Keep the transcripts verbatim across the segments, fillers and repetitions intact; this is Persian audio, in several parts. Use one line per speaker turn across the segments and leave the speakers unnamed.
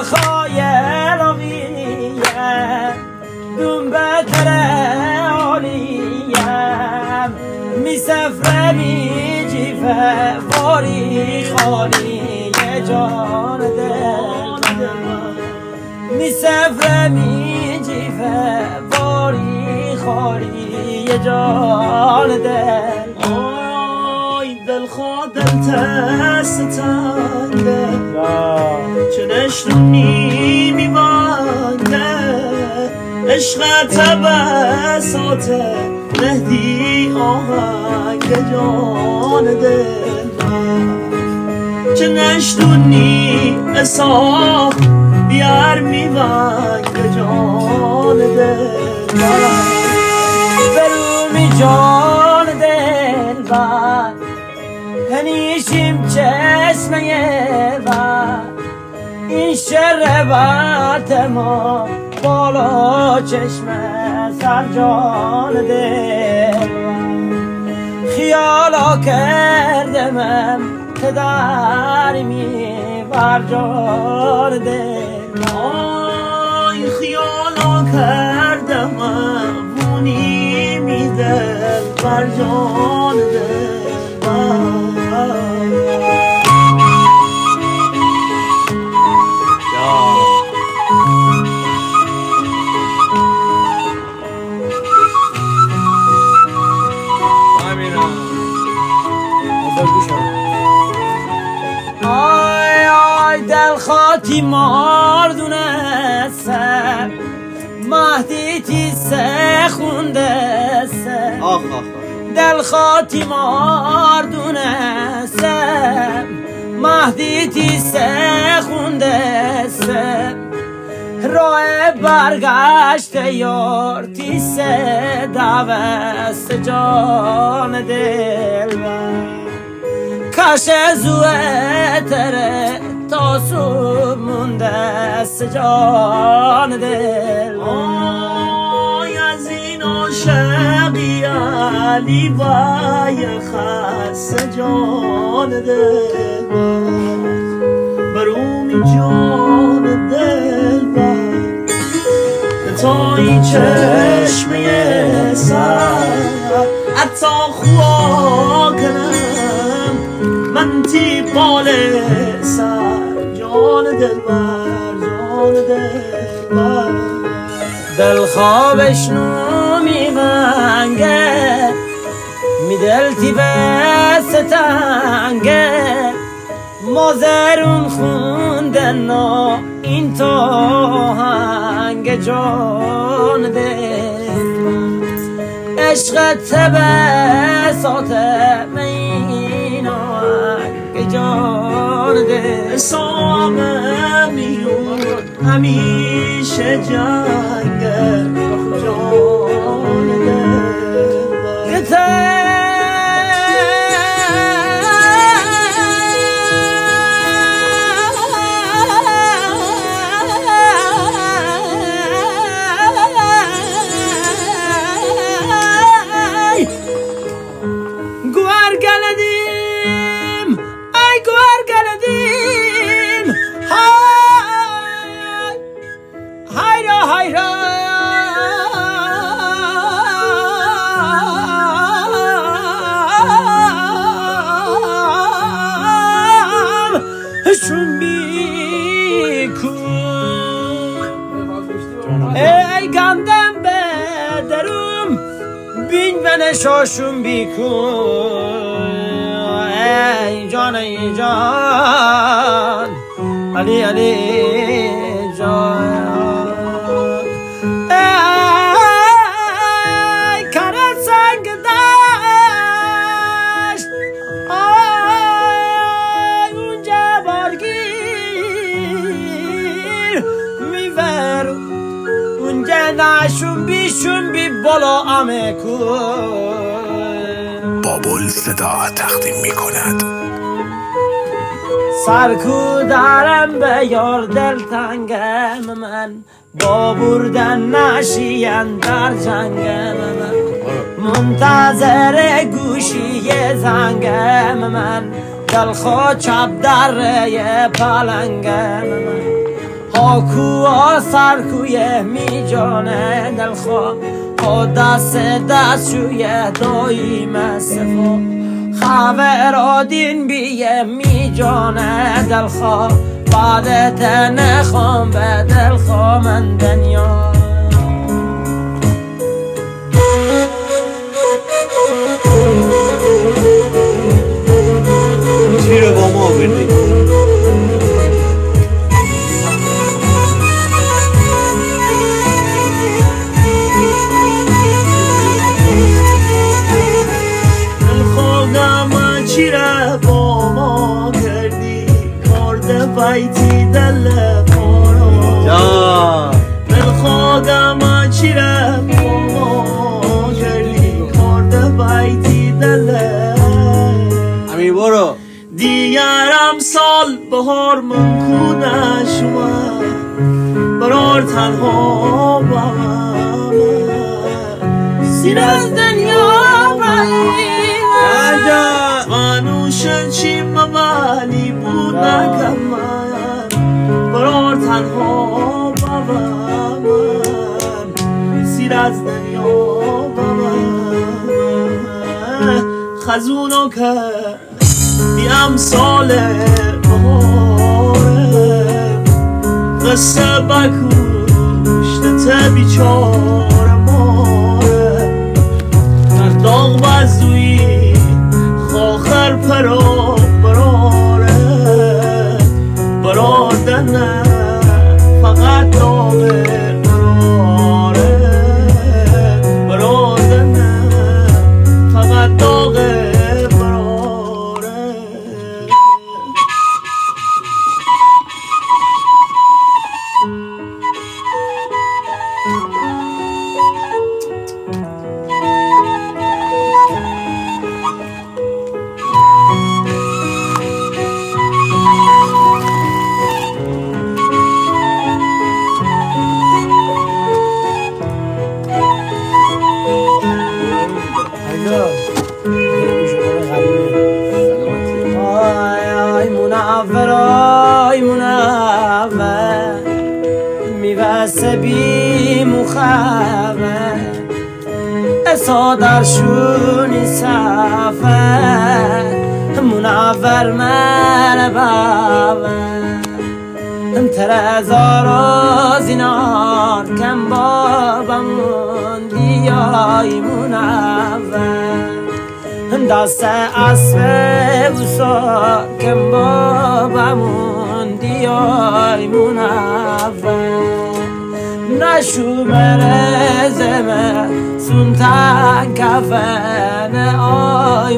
دلخواه لاغیم دون بتره عالیم می سفره می جیفه واری خالی جان دل می سفره می جیفه واری خالی جان دل
آی دلخواه دل ستنده چه نشنونی میبانده عشق تبسات مهدی آهنگ جان دل چه نشنونی اصاف بیار میبانگ جان دل
برومی جان دل بر هنیشیم چشمه و این شربت ما بالا چشمه سر جان دل خیالا کردمم که داری میبر جان دل
آی خیالا کردمم بونی میدل بر جان دل
آی آی دل خاطی ماردونه سر مهدی تی سه خونده سر
آخ آخ
دل خاطی ماردونه سر مهدی تی سه خونده سر راه برگشت یار تی سه دوست جان دل کاش زوه تره تا صبح مونده است جان دل
آی از این عاشقی علی بای خسته جان دل برومی جان دل بر تا این چشمه سر حتی خوا کنم من تی بال سر جان دل بر جان دل بر
دل خوابش نو میونگه می دل تی بستنگه مازرون خوندن نا این تو هنگ جان دل عشق تبسات مین آهنگ جان دل
سامه میون همیشه جنگ جان دل
ای گندم به درم بین و نشاشون بیکن ای جان ای جان علی علی جان ای کرد سنگ دشت ای اونجا بارگیر میورو اونجا نشون بیشون بی بالا امه کن
بابل صدا تقدیم می کند.
سرکو دارم به یار دل تنگم من با بردن نشین در جنگم من منتظر گوشی زنگم من دلخواه چپ در ره پلنگم من هاکوها سرکوی می جانه دلخواه ها دست دست شوی دایم صفا خبر آدین بیه می جانه دلخواه بعد تنخوام به دلخواه من دنیا
چی رو با ما بردی؟ دلخواهم چی رو با ما کردی کارده بیتی دل پارا دلخواهم چی رو با ما کردی کارده بیتی دل امیر برو دیگرم سال بهار منکونه شما برار تنها با من
سیر از دنیا
منوشن چی موالی بود نکم من برار تنها با من سیر از دنیا با من خزونو که بی امثال بهاره قصه بکوشت بیچار ماره داغ بزوی خاخر پرا براره برادنه فقط داغ براره برادنه فقط داغ
بی مخبر اسا در شونی سفر منور من بابر ترزار زینار کم بابمون دیای منور دست اسب بسار کم بابمون دیای منور نشو مرزمه سونتن کفن آی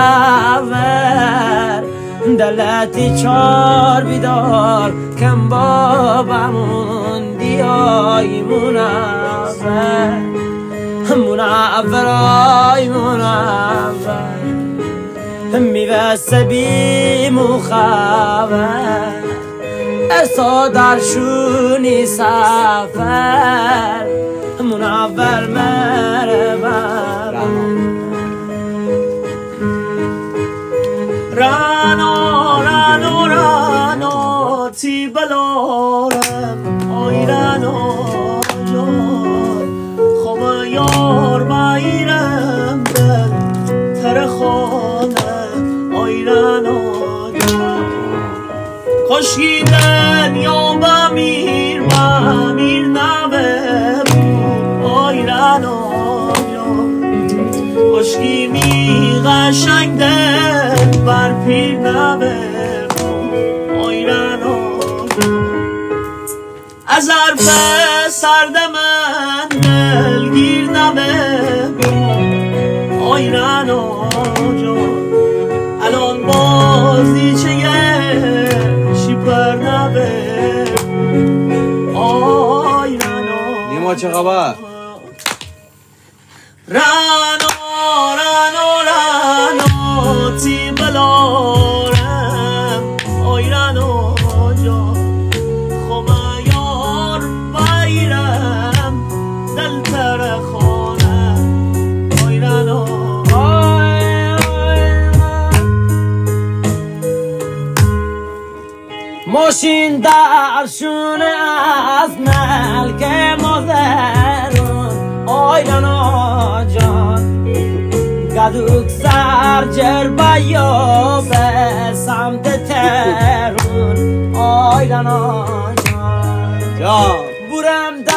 منور دلتی چار بیدار کم بابمون دیای منور منور آی منور میوست بی مخبر اسا در شونی سفر منور مرمر
رانو رانو رانو تی بلارم آی رانو جان خوب یار بایرم دل تر خانه آی رانو جان خشکی دنیا بمیر بمیر نبه بود آی رانو جان خشکی می قشنگ دل بر پیر نبه بود آی رانو جان از حرف سرد من دلگیر نبه بود آی رانو جان الان بازی چه پر نبه آی رانو
نیما چه خبر؟
رانو رانو رانو تی بلارم آی رانو جان خوما یار بایرم دل تر خانه آی رانو
ماشین درشونه از ملک مادرون آیلانا جان گدوک سر جربه یا به سمت ترون آیلانا جان
جان
بورم